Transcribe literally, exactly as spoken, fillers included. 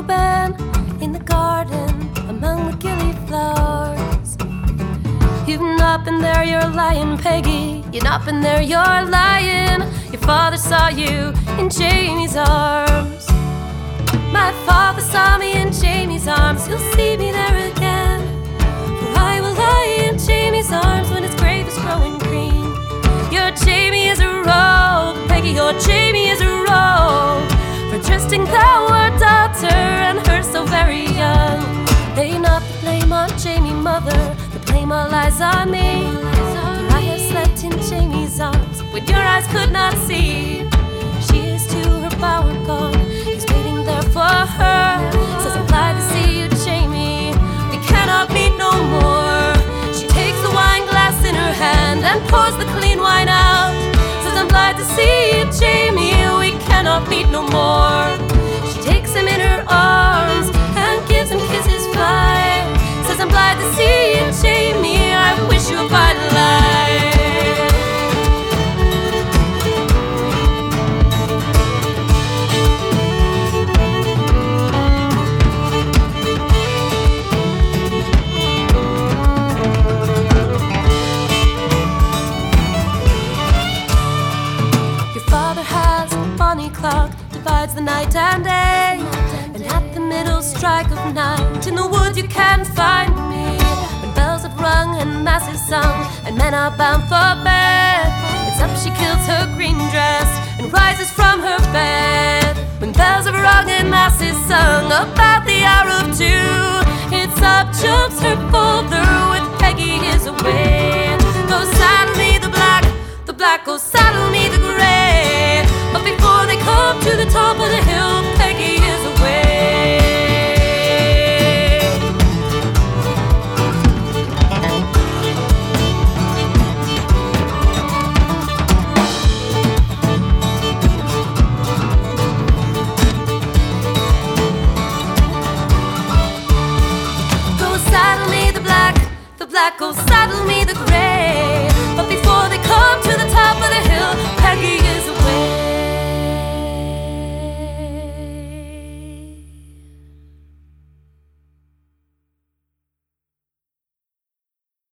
you been in the garden among the gillyflowers? You've not been there, you're lying, Peggy. You've not been there, you're lying. Your father saw you in Jamie's arms. My father saw me in Jamie's arms. You'll see me there again, for I will lie in Jamie's arms when his grave is growing green. Your Jamie is a rogue, Peggy, your Jamie is a rogue, for trusting our daughter and her so very young. Lay not the blame on Jamie, mother, the blame all lies on me. For I have slept in Jamie's arms when your eyes could not see. She is to her bower gone, he's waiting there for her. Says I'm glad to see you, Jamie, we cannot meet no more. She takes the wine glass in her hand and pours the clean wine out. Says I'm glad to see you, Jamie, we cannot meet no more. She takes him in her arms and gives him kisses fine. Says I'm glad to see you, Jamie, I wish you a fine life. Clock divides the night and day, and at the middle strike of night in the woods you can find me. When bells have rung and mass is sung and men are bound for bed, it's up she kills her green dress and rises from her bed. When bells have rung and mass is sung about the hour of two, it's up jumps her father with Peggy is away. Go saddle me the black, the black, go saddle me the gray. But before they come to the top of the hill, Peggy is away. Go saddle me the black, the black, go saddle me